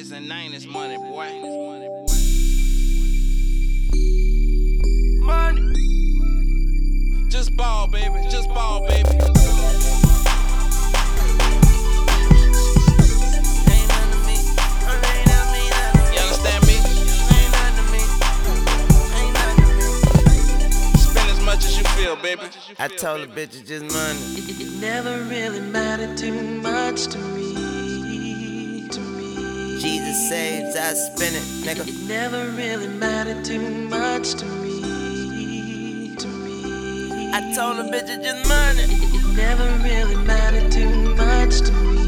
80s and 90s money, boy. Money. Just ball, baby. Just ball, baby. You understand me? Spend as much as you feel, baby. I told the bitch it's just money. It never really mattered too much to me. Jesus saves, I spend it, nigga. It never really mattered too much to me. I told the bitch it's just money. It never really mattered too much to me.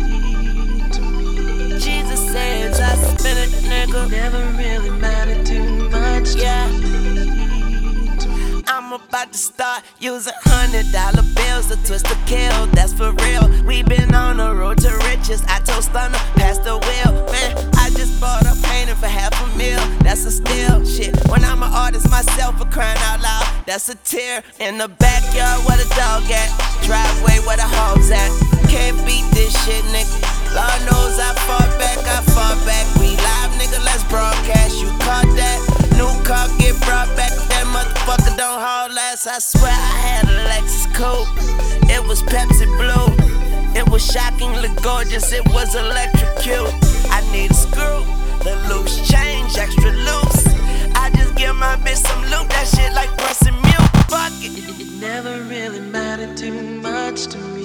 Jesus saves, I spend it, nigga. It never really mattered too much to me. I'm about to start using $100 bills to twist to kill, that's for real. We been on the road to riches. I told Stunner, pass the wheel. Man, I just bought a painting for $500,000. That's a steal, shit. When I'm an artist myself, for crying out loud, that's a tear. In the backyard where the dog at, driveway where the hogs at. Can't beat this shit, nigga. Lord knows I fought back, We live, nigga, let's broadcast. You caught that? New car get brought back. That motherfucker don't haul ass. I swear I had a Lexus coupe. It was Pepsi Blue. It was shockingly gorgeous. It was electrocute. I need a screw, the loose change, extra loose. I just give my bitch some loot. That shit like pressing mute. Fuck it. It never really mattered too much to me.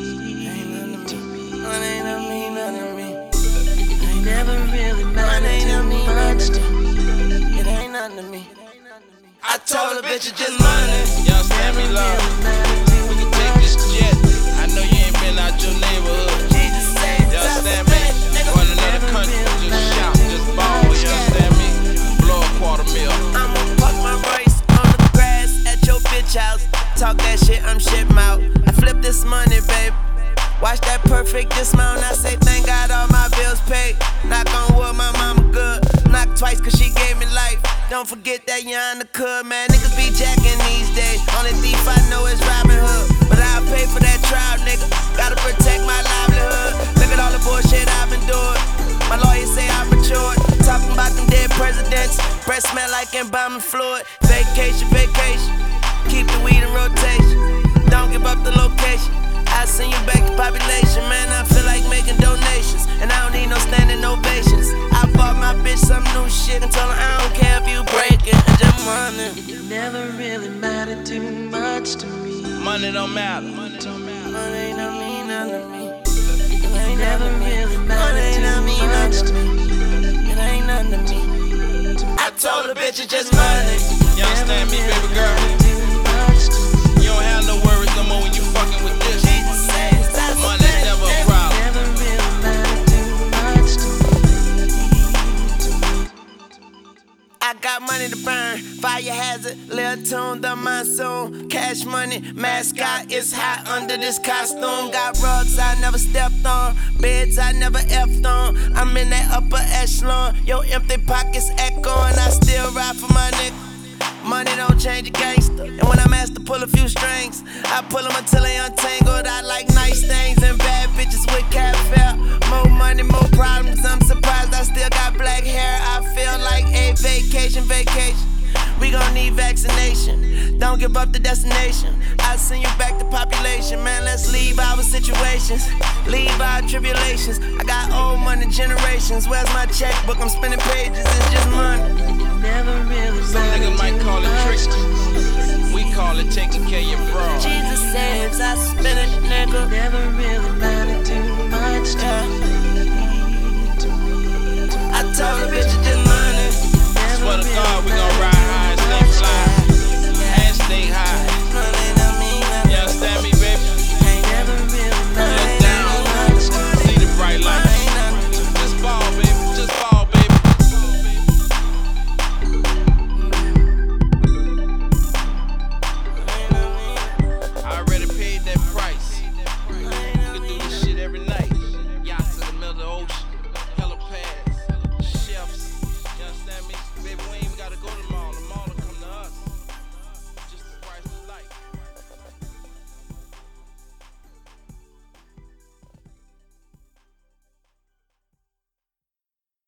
Ain't nothing to me, nothing to me. It never really mattered too much to me. It ain't nothing to me. I told the bitch it's just money. You understand me, love? We can take this jet. I know you ain't been out your neighborhood. Jesus saves, You understand me? Going to another country, just shout, just ball. You understand me? Blow a $250,000. I'ma park my Royce on the grass at your bitch house. Talk that shit, I'm shit mouth. I flip this money, babe. Watch that perfect dismount. I say thank God all my bills paid. Knock on wood, my mama good. Knock twice cause she gave me life. Don't forget that you're on the could, man. Niggas be jacking these days. Only thief I know is Robin Hood. But I'll pay for that trial, nigga. Gotta protect my livelihood. Look at all the bullshit I've endured. My lawyer say I'm matured. Talking about them dead presidents. Breath smell like embalming fluid. Vacation, vacation. Keep the weed in rotation. Don't give up the location. I send you back to population, man. I feel like making donations, and I don't need no standing ovations. I bought my bitch some new shit and told her I don't care if you break it. Just money. It never really mattered too much to me. Money don't matter. Money don't mean nothing to me. It never really mattered too much to me. It ain't nothing to me. I told the bitch it's just money. You understand me, baby girl? Too much to me. You don't have no worries no more when you fucking with this. Jesus saves, I Money's spend never a it. problem. Never really mattered too much to me. I got money to burn, fire hazard, Lil Tune, the monsoon. Cash money, mascot is hot under this costume. Got rugs I never stepped on, beds I never effed on. I'm in that upper echelon, your empty pockets echoing. I still ride for my nigga. Money don't change a gangster. And when I'm asked to pull a few strings, I pull them until they untangled. I like nice things and bad bitches with cat fare. More money, more problems. I'm surprised I still got black hair. I feel like a vacation. We gon' need vaccination. Don't give up the destination. I'll send you back to population. Man, let's leave our situations. Leave our tribulations. I got old money generations. Where's my checkbook? I'm spending pages. It's just money. Never really Some niggas might call it trickster. We call it taking care of your fraud. Jesus saves, I spend it, nigga. Never really